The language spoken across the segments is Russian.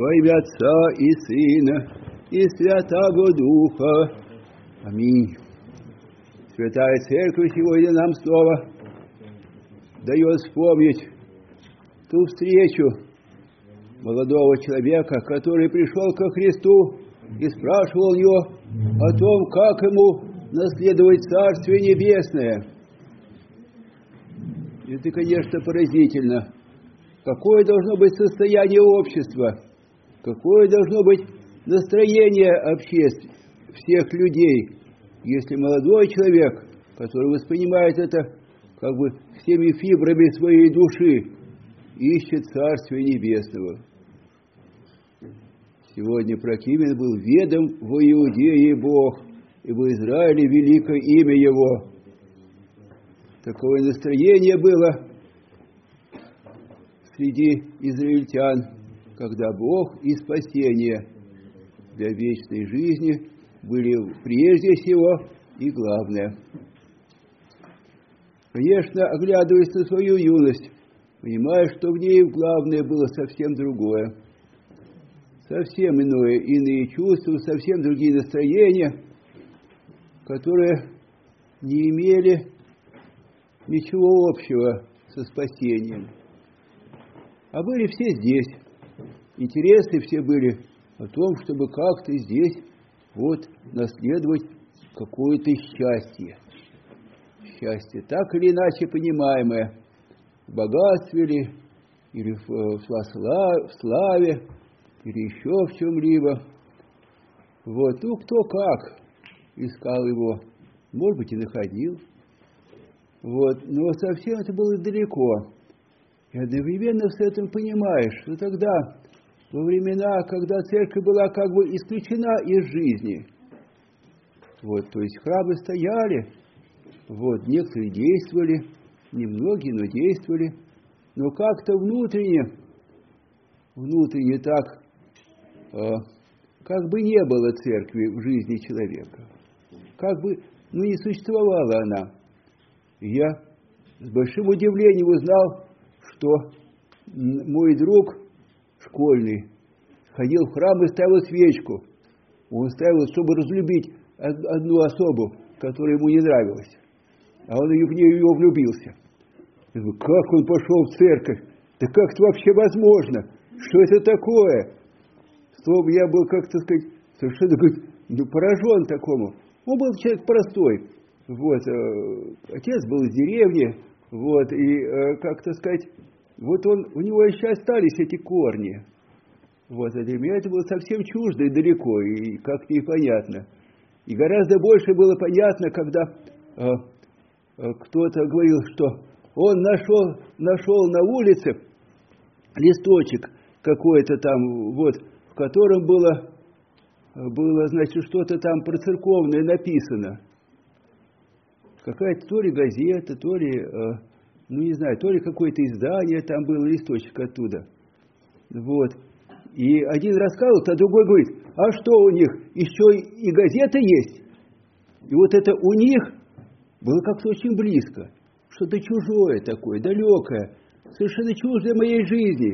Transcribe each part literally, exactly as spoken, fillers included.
во имя Отца и Сына и Святаго Духа. Аминь. Святая Церковь сегодня нам снова дает вспомнить ту встречу молодого человека, который пришел ко Христу и спрашивал его о том, как ему наследовать Царствие Небесное. Это, конечно, поразительно. Какое должно быть состояние общества, какое должно быть настроение обществ, всех людей, если молодой человек, который воспринимает это как бы всеми фибрами своей души, ищет Царствия Небесного. Сегодня Прокимен был ведом в Иудее Бог, и в Израиле великое имя Его. Такое настроение было среди израильтян, когда Бог и спасение для вечной жизни были прежде всего и главное. Конечно, оглядываясь на свою юность, понимая, что в ней главное было совсем другое, совсем иное, иные чувства, совсем другие настроения, которые не имели ничего общего со спасением. А были все здесь. Интересы все были о том, чтобы как-то здесь вот наследовать какое-то счастье. Счастье, так или иначе понимаемое, в богатстве ли, или в, в славе, или еще в чем-либо. Вот, ну, кто как искал его, может быть, и находил. Вот, но совсем это было далеко. И одновременно с этим понимаешь, что тогда, во времена, когда церковь была как бы исключена из жизни, вот, то есть храмы стояли, вот, некоторые действовали, немногие, но действовали, но как-то внутренне, внутренне так, э, как бы не было церкви в жизни человека, как бы, ну, не существовала она. И я с большим удивлением узнал, что мой друг школьный ходил в храм и ставил свечку. Он ставил, чтобы разлюбить одну особу, которая ему не нравилась. А он в нее влюбился. Я говорю, как он пошел в церковь? Да как это вообще возможно? Что это такое? Словом, я был, как то сказать, совершенно ну, поражен такому. Он был человек простой. Вот, э, отец был из деревни, вот, и, э, как-то сказать, вот он, у него еще остались эти корни. Вот, а для меня это было совсем чуждо и далеко, и как-то непонятно. И гораздо больше было понятно, когда э, э, кто-то говорил, что он нашел, нашел на улице листочек какой-то там, вот, в котором было, было, значит, что-то там про церковное написано. Какая-то то ли газета, то ли, э, ну не знаю, то ли какое-то издание, там был листочек оттуда. Вот. И один рассказывал, а другой говорит, а что у них, еще и газета есть? И вот это у них было как-то очень близко, что-то чужое такое, далекое, совершенно чуждое моей жизни.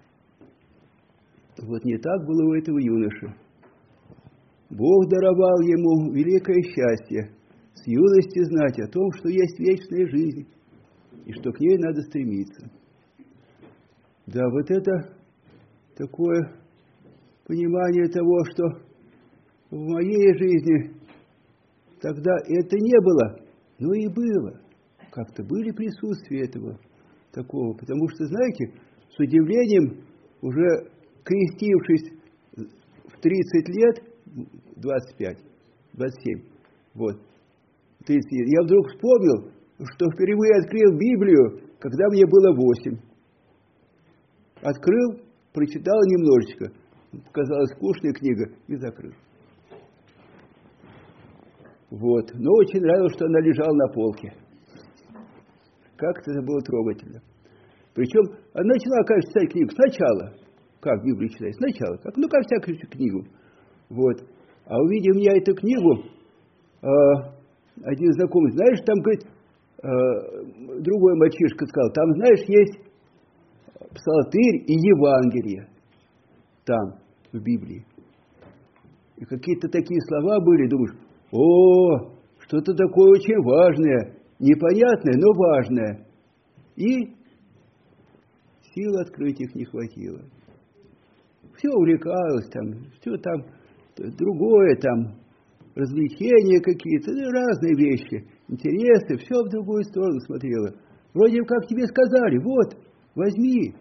Вот не так было у этого юноши. Бог даровал ему великое счастье с юности знать о том, что есть вечная жизнь, и что к ней надо стремиться. Да, вот это такое понимание того, что в моей жизни тогда это не было, но и было. Как-то были присутствия этого такого, потому что, знаете, с удивлением, уже крестившись в тридцать лет, двадцать пять, двадцать семь, вот, тридцать лет, я вдруг вспомнил, что впервые открыл Библию, когда мне было восемь. Открыл, прочитал немножечко, показалась скучная книга, и закрыл. Вот, но очень нравилось, что она лежала на полке. Как-то это было трогательно. Причем она начала, конечно, читать книгу сначала. Как Библию читать? Сначала. Как, ну, как всякую книгу. Вот. А увидев меня эту книгу, э, один знакомый, знаешь, там, говорит, э, другой мальчишка сказал, там, знаешь, есть псалтырь и Евангелие. там, в Библии. И какие-то такие слова были, думаешь, о, что-то такое очень важное, непонятное, но важное. И сил открыть их не хватило. Все увлекалось там, все там, другое там, развлечения какие-то, разные вещи, интересы, все в другую сторону смотрело. Вроде как тебе сказали, вот, возьми,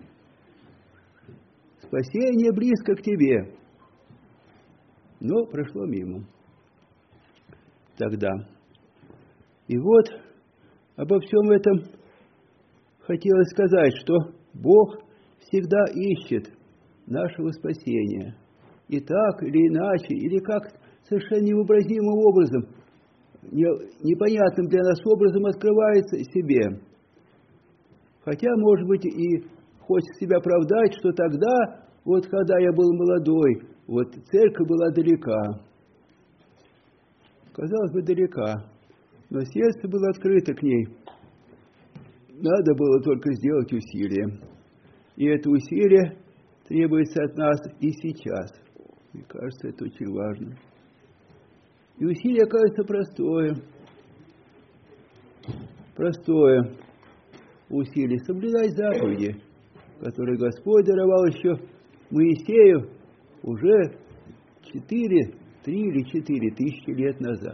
спасение близко к тебе. Но прошло мимо тогда. И вот обо всем этом хотелось сказать, что Бог всегда ищет нашего спасения. И так или иначе, или как совершенно невообразимым образом, непонятным для нас образом открывается себе. Хотя, может быть, и хочет себя оправдать, что тогда, вот когда я был молодой, вот церковь была далека. Казалось бы, далека, но сердце было открыто к ней. Надо было только сделать усилие. И это усилие требуется от нас и сейчас. Мне кажется, это очень важно. И усилие, кажется, простое. Простое усилие. Соблюдать заповеди, которые Господь даровал еще Моисею уже четыре, три или четыре тысячи лет назад.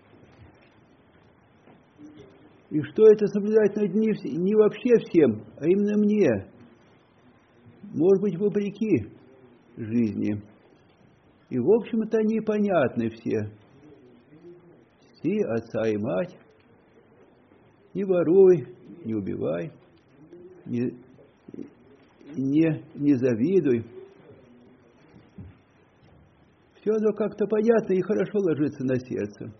И что это соблюдать надо не, не вообще всем, а именно мне. Может быть, вопреки жизни. И, в общем-то, они понятны все. Си, отца и мать. Не воруй, не убивай, не, не, не завидуй. Все оно как-то понятно и хорошо ложится на сердце.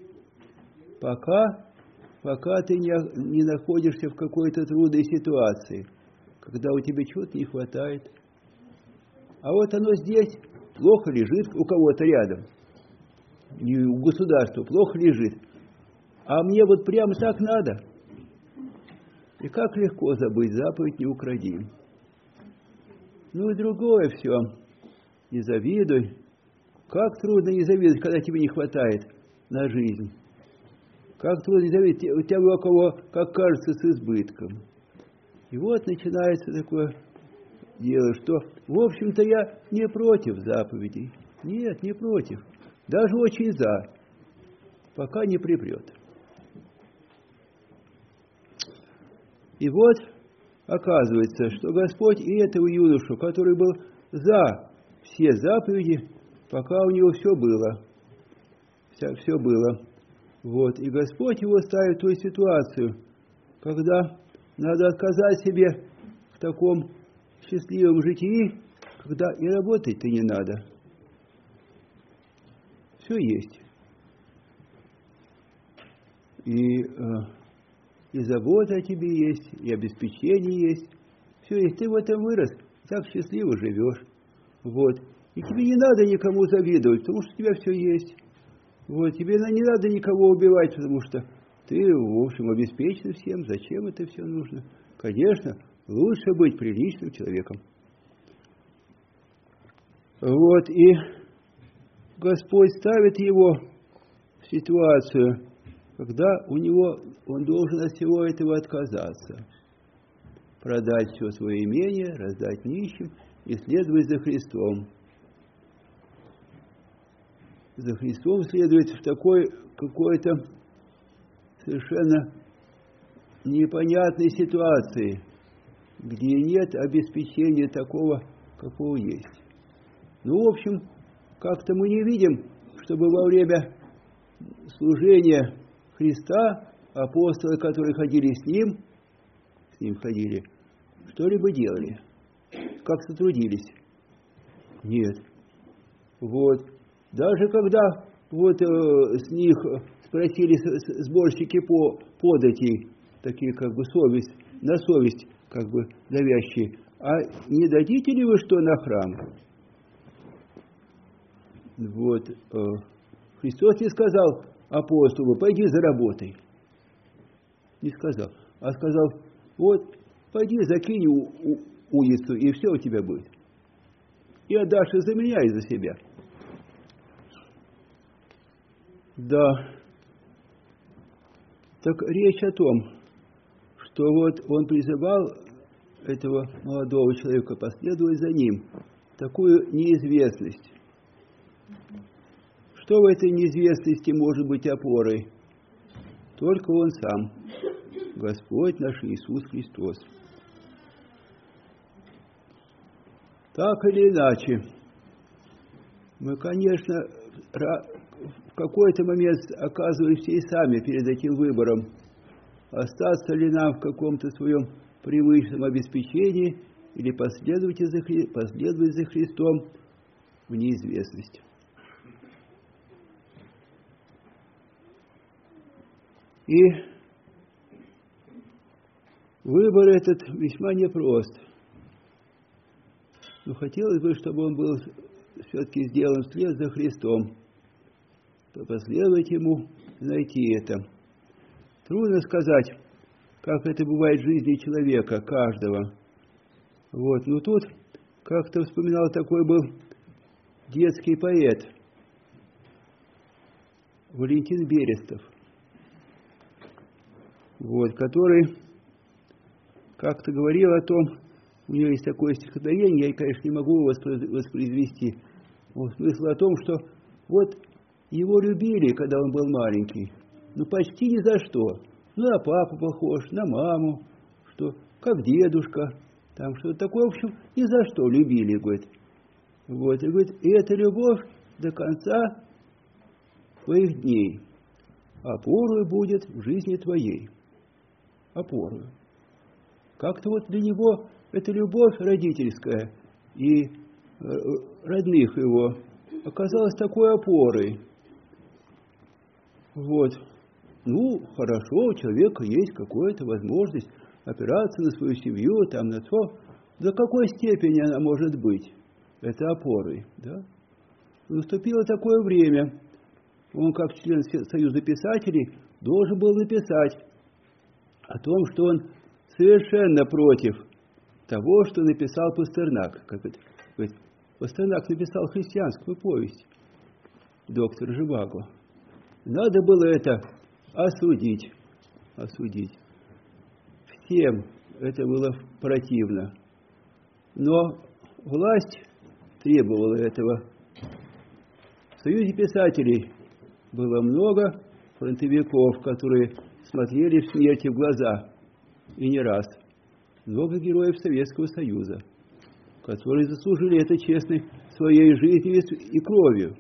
Пока, пока ты не, не находишься в какой-то трудной ситуации, когда у тебя чего-то не хватает. А вот оно здесь плохо лежит у кого-то рядом. Не у государства, плохо лежит. А мне вот прямо так надо. И как легко забыть заповедь «не укради». Ну и другое все. Не завидуй. Как трудно не завидовать, когда тебе не хватает на жизнь. Как трудно не завидовать у тебя у кого, как кажется, с избытком. И вот начинается такое дело, что, в общем-то, я не против заповедей. Нет, не против. Даже очень за. Пока не припрет. И вот оказывается, что Господь и этого юношу, который был за все заповеди, пока у него все было. Вся, все было. Вот. И Господь его ставит в ту ситуацию, когда надо отказать себе в таком счастливом житии, когда и работать-то не надо. Все есть. И, и забота о тебе есть, и обеспечение есть. Все есть. Ты в этом вырос, так счастливо живешь. Вот. И тебе не надо никому завидовать, потому что у тебя все есть. Вот. Тебе не надо никого убивать, потому что ты, в общем, обеспечен всем. Зачем это все нужно? Конечно, лучше быть приличным человеком. Вот. И Господь ставит его в ситуацию, когда у него, он должен от всего этого отказаться. Продать все свое имение, раздать нищим и следовать за Христом. За Христом следует в такой какой-то совершенно непонятной ситуации, где нет обеспечения такого, какого есть. Ну, в общем, как-то мы не видим, чтобы во время служения Христа апостолы, которые ходили с Ним, с Ним ходили, что-либо делали, как-то трудились. Нет. Вот. Даже когда вот э, с них спросили сборщики по податей, такие как бы совесть, на совесть как бы давящие, а не дадите ли вы что на храм? Вот. Э, Христос не сказал апостолу, пойди заработай. Не сказал. А сказал, вот, пойди закинь у, у, улицу, и все у тебя будет. и отдашь и за меня, и за себя. Да. Так речь о том, что вот он призывал этого молодого человека последовать за ним, такую неизвестность. Что в этой неизвестности может быть опорой? Только Он сам, Господь наш Иисус Христос. Так или иначе, мы, конечно, в какой-то момент оказываемся и сами перед этим выбором, остаться ли нам в каком-то своем привычном обеспечении или последовать за, Хри... последовать за Христом в неизвестность. И выбор этот весьма непрост. Но хотелось бы, чтобы он был все-таки сделан вслед за Христом. Последовать Ему, найти это. Трудно сказать, как это бывает в жизни человека, каждого. Вот. Но тут как-то вспоминал, такой был детский поэт Валентин Берестов, вот, который как-то говорил о том, у него есть такое стихотворение, я, конечно, не могу его воспроизвести, вот, смысл о том, что вот его любили, когда он был маленький, но почти ни за что. Ну, на папу похож, на маму, что как дедушка, там что-то такое, в общем, ни за что любили, говорит. Вот, и говорит, и эта любовь до конца твоих дней опорой будет в жизни твоей. Опорою. Как-то вот для него эта любовь родительская и родных его оказалась такой опорой. Вот. Ну, хорошо, у человека есть какая-то возможность опираться на свою семью, там, на то, до какой степени она может быть, это опорой, да? Наступило такое время, он, как член Союза писателей, должен был написать о том, что он совершенно против того, что написал Пастернак. Как это? Пастернак написал христианскую повесть, доктор Живаго. Надо было это осудить, осудить. Всем это было противно. Но власть требовала этого. В Союзе писателей было много фронтовиков, которые смотрели в смерти в глаза, и не раз. Много героев Советского Союза, которые заслужили это честно своей жизнью и кровью.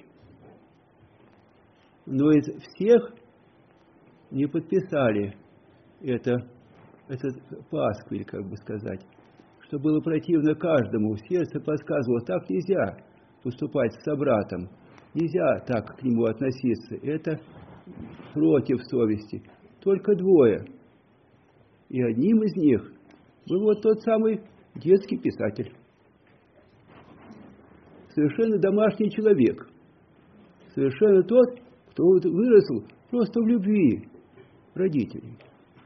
Но из всех не подписали это, этот пасквиль, как бы сказать, что было противно каждому. Сердце подсказывало, так нельзя поступать с собратом, нельзя так к нему относиться, это против совести. Только двое. И одним из них был вот тот самый детский писатель. Совершенно домашний человек. Совершенно тот, кто вырос просто в любви родителей.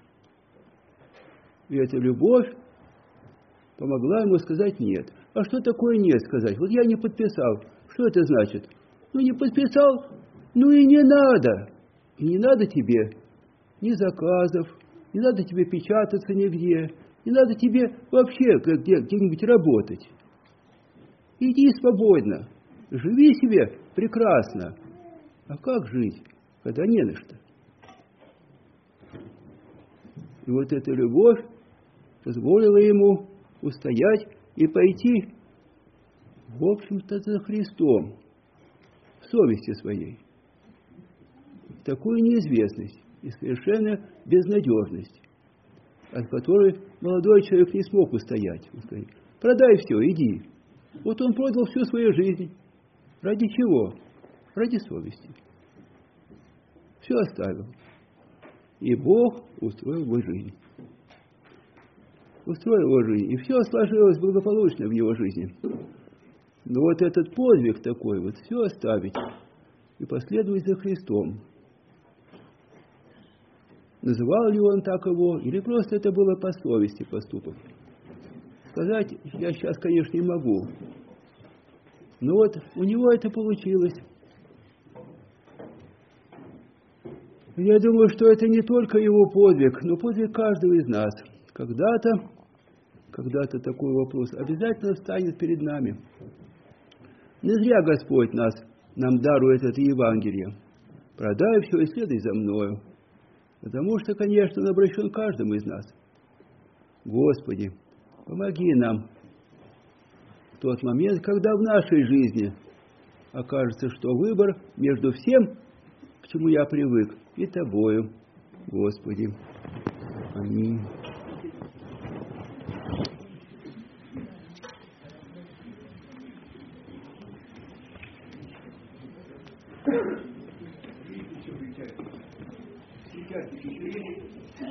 И эта любовь помогла ему сказать «нет». А что такое «нет» сказать? Вот я не подписал. Что это значит? Ну, не подписал, ну и не надо. И не надо тебе ни заказов, не надо тебе печататься нигде, не надо тебе вообще где, где-нибудь работать. Иди свободно, живи себе прекрасно. А как жить, когда не на что? И вот эта любовь позволила ему устоять и пойти, в общем-то, за Христом, в совести своей, в такую неизвестность и совершенно безнадежность, от которой молодой человек не смог устоять. Он сказал: продай все, иди. Вот он продал всю свою жизнь. Ради чего? Ради совести. Все оставил. И Бог устроил его жизнь. Устроил его жизнь. И все сложилось благополучно в его жизни. Но вот этот подвиг такой, вот все оставить и последовать за Христом. Называл ли он так его, или просто это было по совести поступок? Сказать я сейчас, конечно, не могу. Ну вот, у него это получилось. Я думаю, что это не только его подвиг, но подвиг каждого из нас. Когда-то, когда-то такой вопрос обязательно встанет перед нами. Не зря Господь нас, нам дарует это Евангелие. Продай все и следуй за мною. Потому что, конечно, он обращен каждому из нас. Господи, помоги нам в тот момент, когда в нашей жизни окажется, что выбор между всем, к чему я привык, и Тобою, Господи. Аминь. Сейчас